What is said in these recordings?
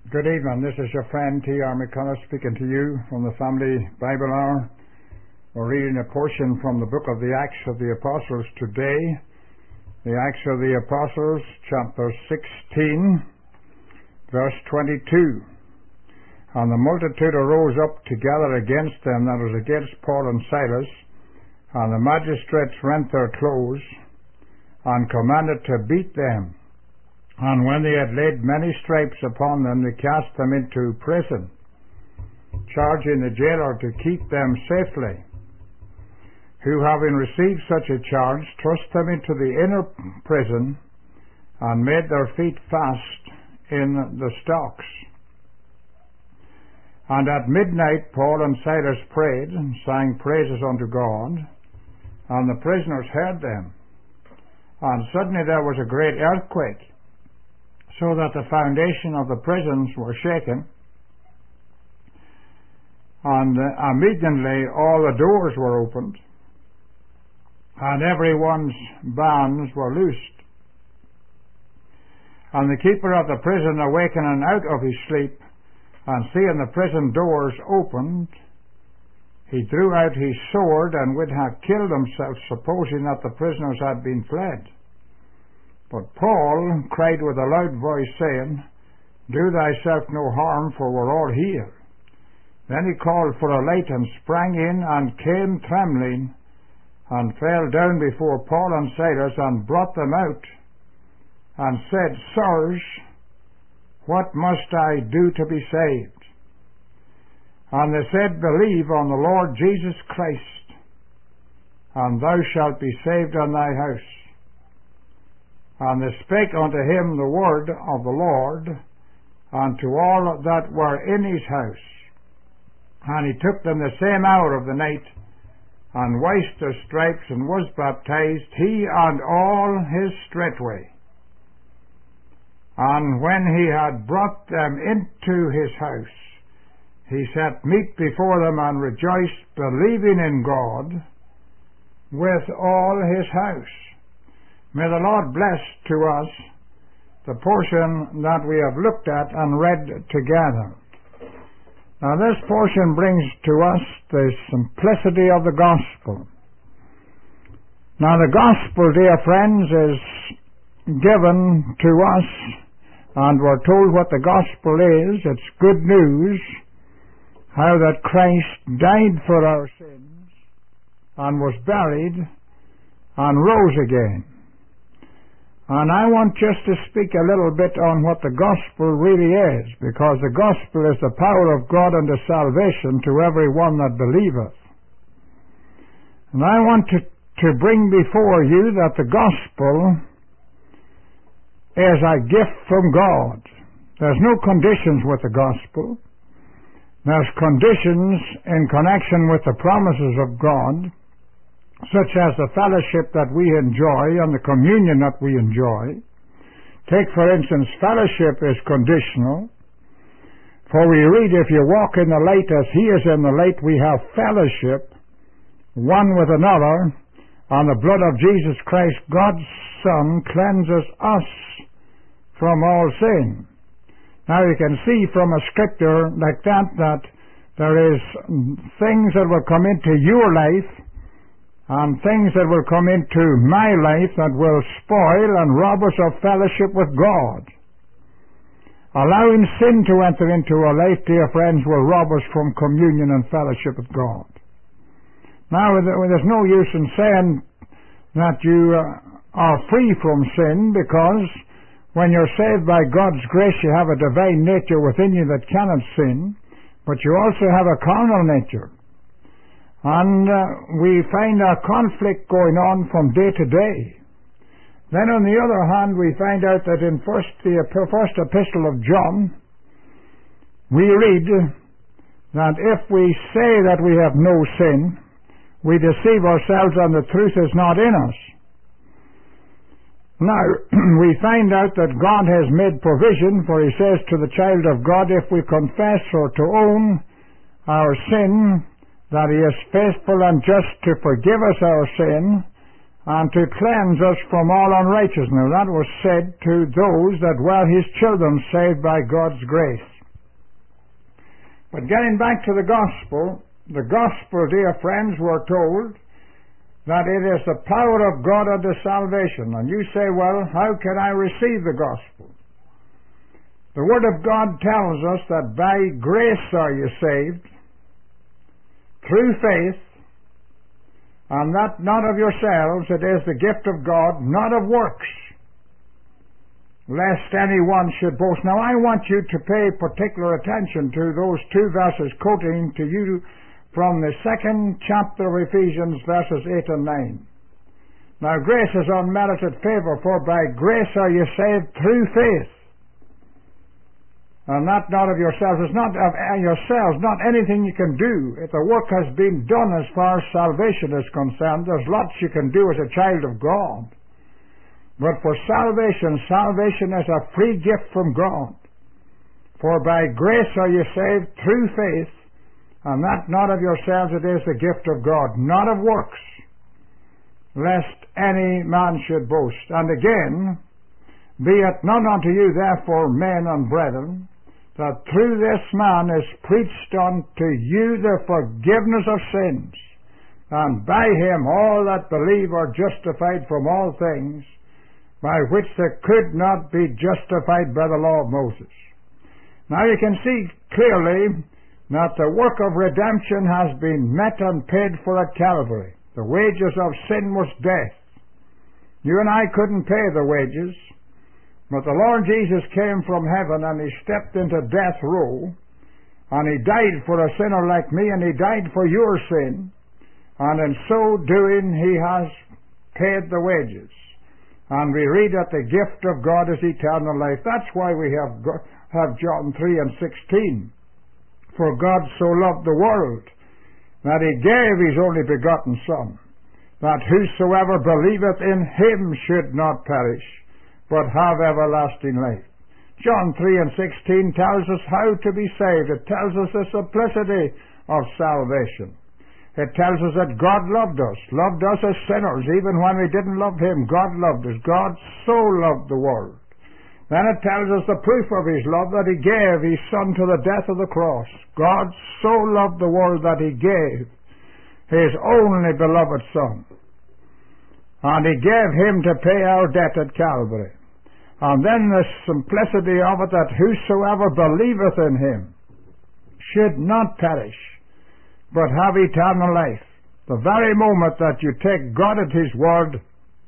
Good evening. This is your friend T.R. McCullough speaking to you from the Family Bible Hour. We're reading a portion from the book of the Acts of the Apostles today. The Acts of the Apostles, chapter 16, verse 22. And the multitude arose up together against them that was against Paul and Silas, and the magistrates rent their clothes, and commanded to beat them. And when they had laid many stripes upon them, they cast them into prison, charging the jailer to keep them safely, who, having received such a charge, thrust them into the inner prison, and made their feet fast in the stocks. And at midnight Paul and Silas prayed, and sang praises unto God, and the prisoners heard them. And suddenly there was a great earthquake, so that the foundation of the prisons were shaken, and immediately all the doors were opened, and everyone's bands were loosed. And the keeper of the prison, awakening out of his sleep, and seeing the prison doors opened, he drew out his sword, and would have killed himself, supposing that the prisoners had been fled. But Paul cried with a loud voice, saying, Do thyself no harm, for we're all here. Then he called for a light, and sprang in, and came trembling, and fell down before Paul and Silas, and brought them out, and said, Sirs, what must I do to be saved? And they said, Believe on the Lord Jesus Christ, and thou shalt be saved and thy house. And they spake unto him the word of the Lord, and to all that were in his house. And he took them the same hour of the night, and washed their stripes, and was baptized, he and all his straightway. And when he had brought them into his house, he set meat before them, and rejoiced, believing in God with all his house. May the Lord bless to us the portion that we have looked at and read together. Now this portion brings to us the simplicity of the gospel. Now the gospel, dear friends, is given to us, and we're told what the gospel is. It's good news, how that Christ died for our sins, and was buried, and rose again. And I want just to speak a little bit on what the gospel really is, because the gospel is the power of God unto salvation to every one that believeth. And I want to bring before you that the gospel is a gift from God. There's no conditions with the gospel. There's conditions in connection with the promises of God, such as the fellowship that we enjoy and the communion that we enjoy. Take, for instance, fellowship is conditional. For we read, if you walk in the light as he is in the light, we have fellowship one with another, and the blood of Jesus Christ, God's Son, cleanses us from all sin. Now you can see from a scripture like that there is things that will come into your life, and things that will come into my life that will spoil and rob us of fellowship with God. Allowing sin to enter into our life, dear friends, will rob us from communion and fellowship with God. Now, there's no use in saying that you are free from sin, because when you're saved by God's grace, you have a divine nature within you that cannot sin, but you also have a carnal nature. And we find a conflict going on from day to day. Then on the other hand, we find out that in the first epistle of John, we read that if we say that we have no sin, we deceive ourselves and the truth is not in us. Now, we find out that God has made provision, for he says to the child of God, if we confess or to own our sin, that he is faithful and just to forgive us our sin and to cleanse us from all unrighteousness. Now that was said to those that were his children saved by God's grace. But getting back to the gospel, dear friends, we're told that it is the power of God unto salvation. And you say, well, how can I receive the gospel? The Word of God tells us that by grace are you saved, through faith, and that not of yourselves, it is the gift of God, not of works, lest anyone should boast. Now I want you to pay particular attention to those two verses quoting to you from the 2nd chapter of Ephesians, verses 8 and 9. Now grace is unmerited favor, for by grace are you saved through faith. And that not of yourselves. It's not of yourselves, not anything you can do. If the work has been done as far as salvation is concerned, there's lots you can do as a child of God. But for salvation, salvation is a free gift from God. For by grace are you saved through faith, and that not of yourselves, it is the gift of God, not of works, lest any man should boast. And again, be it known unto you, therefore, men and brethren, that through this man is preached unto you the forgiveness of sins, and by him all that believe are justified from all things, by which they could not be justified by the law of Moses. Now you can see clearly that the work of redemption has been met and paid for at Calvary. The wages of sin was death. You and I couldn't pay the wages, but the Lord Jesus came from heaven and He stepped into death row, and He died for a sinner like me, and He died for your sin, and in so doing He has paid the wages. And we read that the gift of God is eternal life. That's why we have John 3 and 16. For God so loved the world that He gave His only begotten Son, that whosoever believeth in Him should not perish, but have everlasting life. John 3 and 16 tells us how to be saved. It tells us the simplicity of salvation. It tells us that God loved us as sinners, even when we didn't love Him. God loved us. God so loved the world. Then it tells us the proof of His love, that He gave His Son to the death of the cross. God so loved the world that He gave His only beloved Son. And He gave Him to pay our debt at Calvary. And then the simplicity of it, that whosoever believeth in Him should not perish, but have eternal life. The very moment that you take God at His word,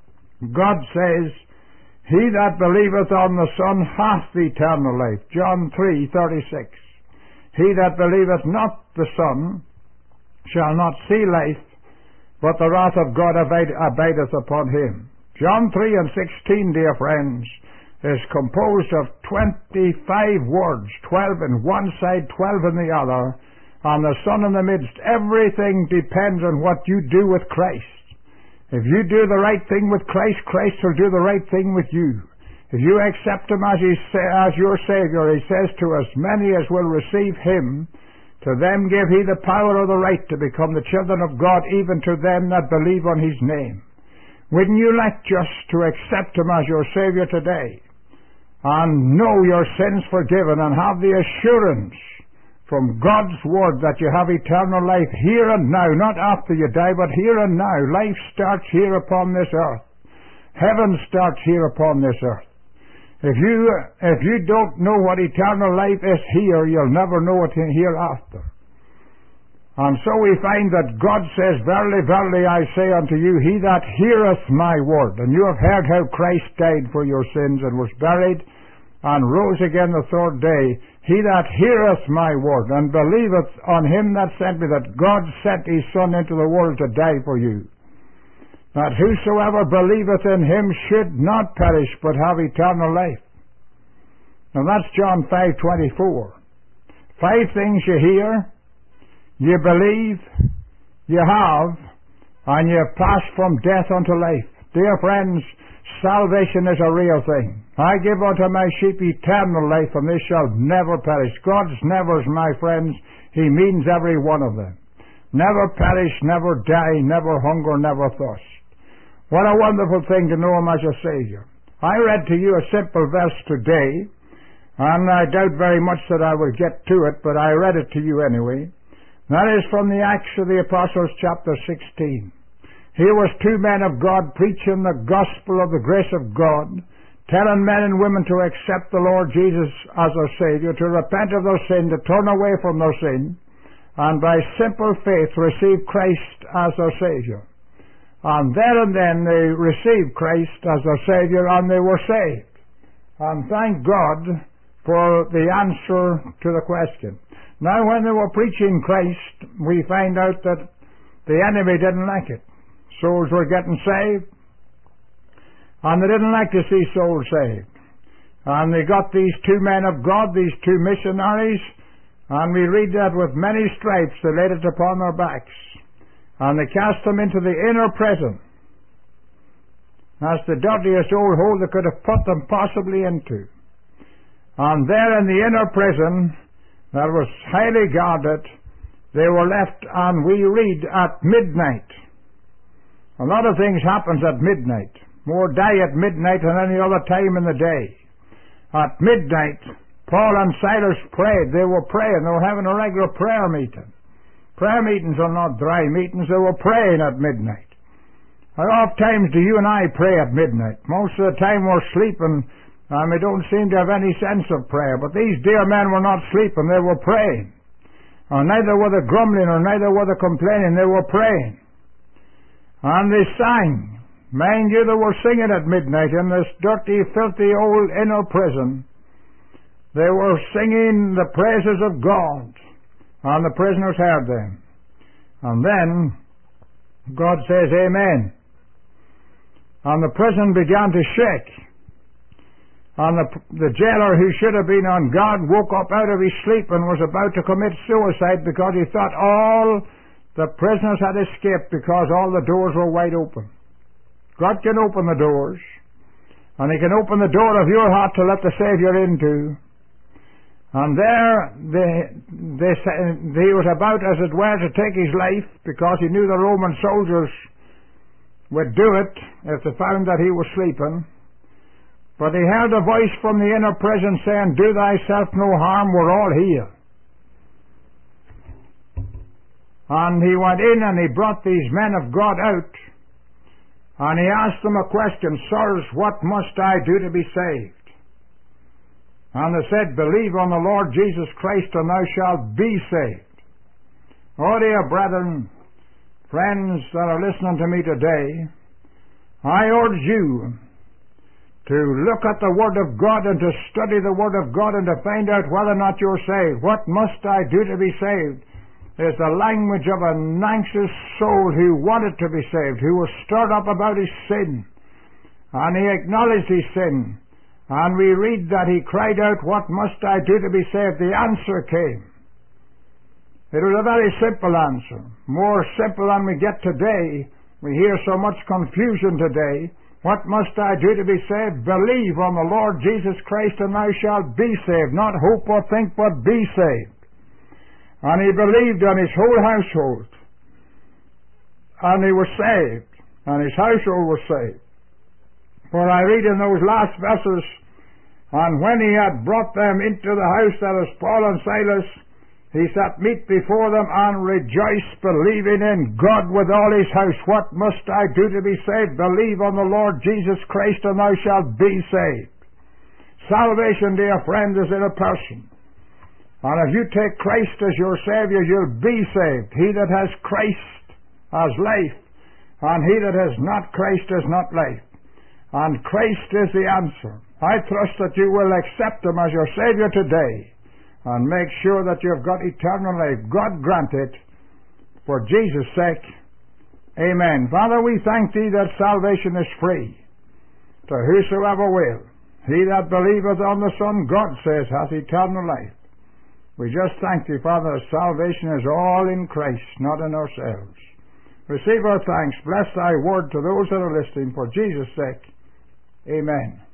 God says, He that believeth on the Son hath eternal life. John 3:36. He that believeth not the Son shall not see life, but the wrath of God abideth upon him. John 3 and 16, dear friends, is composed of 25 words, 12 on one side, 12 on the other, and the Son in the midst. Everything depends on what you do with Christ. If you do the right thing with Christ, Christ will do the right thing with you. If you accept Him as your Savior, He says to us, many as will receive Him, to them give He the power or the right to become the children of God, even to them that believe on His name. Wouldn't you like just to accept Him as your Savior today, and know your sins forgiven, and have the assurance from God's Word that you have eternal life here and now, not after you die, but here and now. Life starts here upon this earth. Heaven starts here upon this earth. If you don't know what eternal life is here, you'll never know it hereafter. And so we find that God says, verily, verily, I say unto you, he that heareth my word. And you have heard how Christ died for your sins and was buried and rose again the third day. He that heareth my word and believeth on Him that sent me, that God sent His Son into the world to die for you, that whosoever believeth in Him should not perish, but have eternal life. Now that's John 5:24. 5 things you hear, you believe, you have, and you have passed from death unto life. Dear friends, salvation is a real thing. I give unto my sheep eternal life, and they shall never perish. God's nevers, my friends, He means every one of them. Never perish, never die, never hunger, never thirst. What a wonderful thing to know Him as your Savior. I read to you a simple verse today, And I doubt very much that I will get to it, but I read it to you anyway. That is from the Acts of the Apostles, chapter 16. Here was two men of God preaching the gospel of the grace of God, telling men and women to accept the Lord Jesus as their Savior, to repent of their sin, to turn away from their sin, and by simple faith receive Christ as their Savior. And there and then they received Christ as their Savior and they were saved. And thank God for the answer to the question. Now when they were preaching Christ, we find out that the enemy didn't like it. Souls were getting saved, and they didn't like to see souls saved. And they got these two men of God, these two missionaries, and we read that with many stripes they laid it upon their backs. And they cast them into the inner prison. That's the dirtiest old hole they could have put them possibly into. And there in the inner prison, that was highly guarded, they were left, and we read, at midnight. A lot of things happens at midnight. More die at midnight than any other time in the day. At midnight, Paul and Silas prayed. They were praying. They were having a regular prayer meeting. Prayer meetings are not dry meetings. They were praying at midnight. How oft times do you and I pray at midnight? Most of the time we're sleeping, and we don't seem to have any sense of prayer. But these dear men were not sleeping. They were praying. And neither were they grumbling or neither were they complaining. They were praying. And they sang. Mind you, they were singing at midnight in this dirty, filthy old inner prison. They were singing the praises of God, and the prisoners heard them. And then God says, Amen. And the prison began to shake. And the jailer who should have been on guard woke up out of his sleep and was about to commit suicide because he thought all the prisoners had escaped because all the doors were wide open. God can open the doors, and He can open the door of your heart to let the Savior into. And there he was about, as it were, to take his life because he knew the Roman soldiers would do it if they found that he was sleeping. But he heard a voice from the inner prison saying, Do thyself no harm, we're all here. And he went in and he brought these men of God out. And he asked them a question, Sirs, what must I do to be saved? And they said, Believe on the Lord Jesus Christ, and thou shalt be saved. Oh, dear brethren, friends that are listening to me today, I urge you to look at the Word of God and to study the Word of God and to find out whether or not you're saved. What must I do to be saved? Is the language of an anxious soul who wanted to be saved, who was stirred up about his sin. And he acknowledged his sin. And we read that he cried out, What must I do to be saved? The answer came. It was a very simple answer. More simple than we get today. We hear so much confusion today. What must I do to be saved? Believe on the Lord Jesus Christ and thou shalt be saved. Not hope or think, but be saved. And he believed, and his whole household. And he was saved. And his household was saved. For I read in those last verses, And when he had brought them into the house, that is Paul and Silas, he sat meat before them and rejoiced, believing in God with all his house. What must I do to be saved? Believe on the Lord Jesus Christ, and thou shalt be saved. Salvation, dear friend, is in a person. And if you take Christ as your Savior, you'll be saved. He that has Christ has life, and he that has not Christ has not life. And Christ is the answer. I trust that you will accept Him as your Savior today, and make sure that you've got eternal life. God grant it, for Jesus' sake. Amen. Father, we thank Thee that salvation is free to whosoever will. He that believeth on the Son, God says, hath eternal life. We just thank Thee, Father, that salvation is all in Christ, not in ourselves. Receive our thanks. Bless Thy word to those that are listening, for Jesus' sake. Amen.